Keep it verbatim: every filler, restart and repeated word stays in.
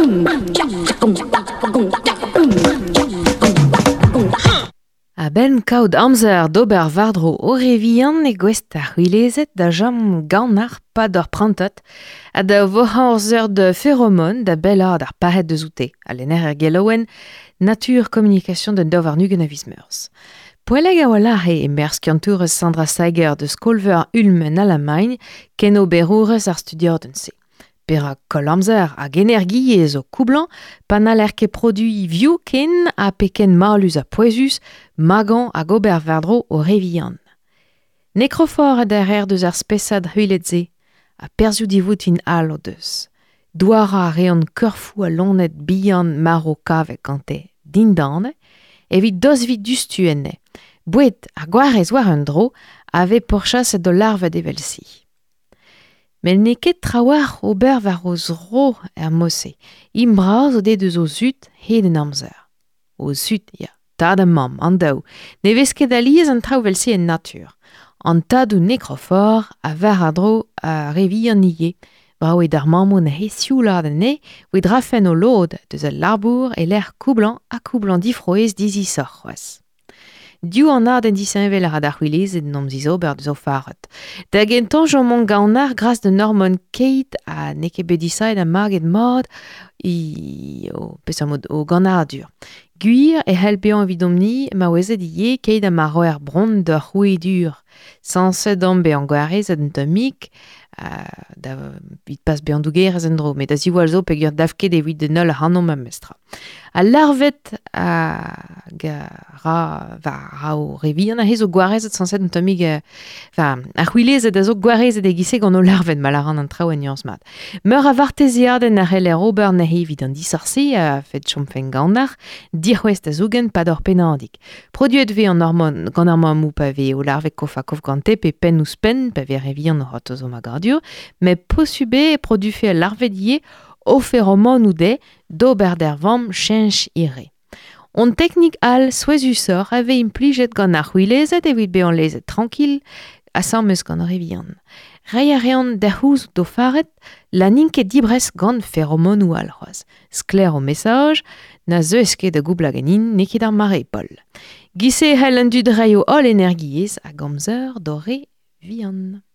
A ben kaout amzer d'ober vardro o revian e gwest ar huilezet da jam ganar pa d'or prantot a da vohorzer de pheromone da bellard ar paret de zoute a lener er gelowen nature communication de dovar nugen a vismeurs. Poeleg a walare e merskiantourez Sandra Seiger de Skolver Ulm en Allemagne ken o berourez ar studiorden se. Per a kolamzer hag energiez o koublan, pa naler ket produi view ken a peken marlus a poezus, magan hag ober verdro o revian. Necrofor a derrer deus ar spesad huiletze, a perzioù divout in al o deus. Douara a reon keurfou a lonet bihan maro kavet kante dindane, evit dosvit dustu enne. Bouet ar gwarez war un dro ave porchas do larve develsi. Men ne ket trawar ober war o zro er mosse. Imbraz o deus o zut hed en amzer. O zut, ya, tad am mam, an daou. Ne vez ket aliez an traovelsi en natur. An tadou necrofor a var a dro a revi an ie. Brao e dar mamoun a hesioù lad an ne, oe drafen o lod deus al larbour e l'air koublan a koublan difroez dizi sorc'hoaz. Diou an ar den disenvel ar ad ar huilezet en omziz ober deus o faret. Da gentan jo mont gaonar gras de Norman Kate a neke bedisait a marget mod i o pesamod o ganar dur. Gwir e helpean evidomni ma oezet ie Kate a mar roer brond d'ar roue dur. Sanset ambe an gwarezet en tomik Uh, da vit pas bean dougerez en dro, met da ziwal zo peogwir davket evit de nol hanom am mestra. A larvet a ra, va, ra o revian a hez o gwarezet sanset en tomik uh, va, a c'hwilezet a zo gwarezet e gise gant o larvet ma laran an traoù en yañs mat. Meur a varteziaden a c'heller ober na evit an disarse a fet chomfen ganar, dirwest a zougen pa d'or penandik. Produet ve an ormon, gant ar mamou pa ve o larvet kofa kof gante pe pen ouz pen pa ve revian o hot o zo magardio, mais posube produit fait l'arvedier au phéromone ou de d'ober der vam chench ire. On technique al souezusor avait impliget gant ar huilezet evit be an lezet tranquille a sammeus gant revian. Reiarean der hous do faret la ninket dibres gant phéromone ou al roaz. Skler o message na zeuske de goublagenin nekit ar mare pol. Gise hel un dudrei o ol energiez a gamzer dore vian.